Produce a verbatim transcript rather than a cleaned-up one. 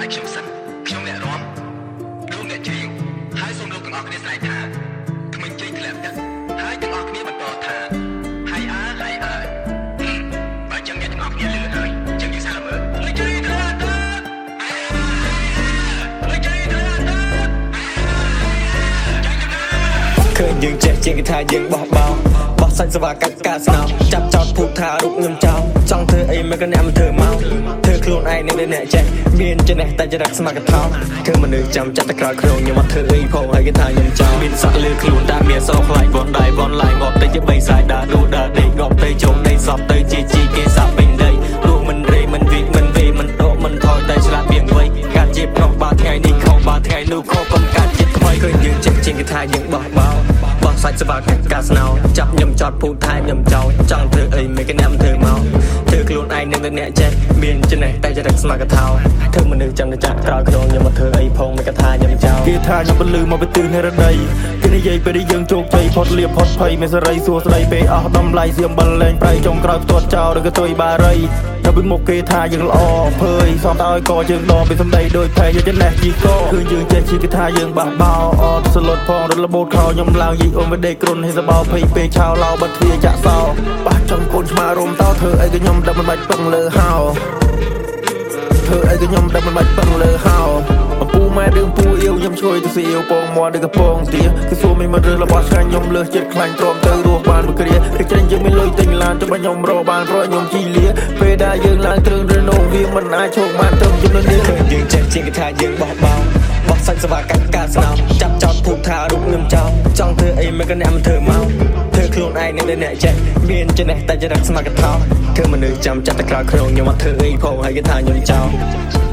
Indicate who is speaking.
Speaker 1: តែខ្ញុំសិនខ្ញុំអ្នករំលោកអ្នកជ្រាវហើយសូមលោកទាំងអស់គ្នាស្រែកថាក្មេងជ័យធ្លាក់ទឹកហើយទាំងអស់គ្នាបន្តថាហើយអើហើយអើបើចឹងអ្នកទាំងអស់គ្នាលឺហើយចឹងយើងសាកមើលលោកជ័យធ្លាក់ទឹកលោកជ័យធ្លាក់ទឹកឃើញយើងចេះជាងគេថាយើងបោះបោបោះសាច់សវ៉ាកាត់កាស្នោចាប់ចោតភូតថារូបខ្ញុំចោលចង់ធ្វើអីមិនក៏អ្នកមិនធ្វើមកធ្វើខ្លួនឯងនឹងអ្នកចេះមានចំណេះតែចរិតស្មារតីថោកធ្វើមនុស្សចាំចាត់តែក្រោយខ្លួនខ្ញុំមកធ្វើអីផងហើយគេថាខ្ញុំចោលមានសក់លើខ្លួនតែមានសោខ្លាយវ៉នដៃវ៉នឡាយងាប់ទៅជាបីសាយដើរដូរដើរដេកងាប់ទៅជុំដីសពទៅជាជីគេសាប់ពេញដីលោកមិនរេមិនវិមិនវេមិនដកមិនថយតែឆ្លាតពីងវៃកាត់ជាប្រុសបាទថ្ងៃនេះខុសបាទថ្ងៃនោះខុសប៉ុន្តែកាត់ជាថ្មីឃើញយើងចេះជាងគេថាយើងបោះបោបោះសាច់សវ៉ាកាត់កាស្នោចាប់ខ្ញុំចោតភូតថែខ្ញុំចោលចង់ធ្វើអីមិនគេអ្នកមិនធ្វើមកធ្វើខ្លួនឯងនឹងអ្នកចេះមានចំណេះតែចរិតស្មារតីថោកធ្វើមនុស្សចាំតែចាក់ក្រោយខ្លួនខ្ញុំមកធ្វើអីផងមិនគេថាខ្ញុំចោលគេថាខ្ញុំពលឺមកពីទិសនិរដីគេនិយាយពេលយើងជោគជ័យផុតលៀបផុតភ័យមានសេរីសួស្ដីពេលអស់ដំឡៃសៀមបលលេងប្រៃចុងក្រោយផ្ទាត់ចោលឬក៏ទុយបារីដល់ពីមុខគេថាយើងល្អភើយសំទៅឲ្យកយើងដកពីសំដីដូចផែយកចំណេះជីកគឺយើងចេះជីគេថាយើងបះបោអត់សលុតផងរត់លបូតខោខ្ញុំឡើងយីអូនមិនដេកគ្រុនហេសបោភ័យពេលឆោឡោបាត់ទ្វាចាក់សោបះចំកូនឆ្មារោមតោធ្វើអីក៏ខ្ញុំដឹកមិនបាច់ពឹងលើហោធ្វើអីក៏ខ្ញុំដឹកមិនបាច់ពឹងលើហោអំពូម៉ែរឿងពូអៀវខ្ញុំឆ្លួយទៅស៊ីអៀវពងមាត់ដូចកំពងទាគឺសួរមិនមើលរឿងរបស់ឆ្ងាញ់ខ្ញុំលើសចិត្តខ្លាញ់ទ្រាំទៅរស់បានមួយគ្រាគេច្រាញ់យើងមានលុយទិញឡានទៅបាញ់ខ្ញុំរកបានព្រោះខ្ញុំជីលាពេលដែលយើងឡើងគ្រឿងរណងវាមិនអាចឈោកបានទៅជំនឿនេះយើងចេះជាងគេថាយើងបោះបោបោះសាច់សវ៉ាកាត់កាស្នោចាប់ចោតភូតថារូបខ្ញុំចោលចង់ធ្វើអីមិនក៏អ្នកមិនធ្វើមកធ្វើខ្លួនឯងនឹងអ្នកចេះមានចំណេះតែចរិតស្មារតីថោកធ្វើមនុស្សចាំចាត់តែក្រោយខ្លួនខ្ញុំមកធ្វើអីផងហើយគេថាខ្ញុំចោល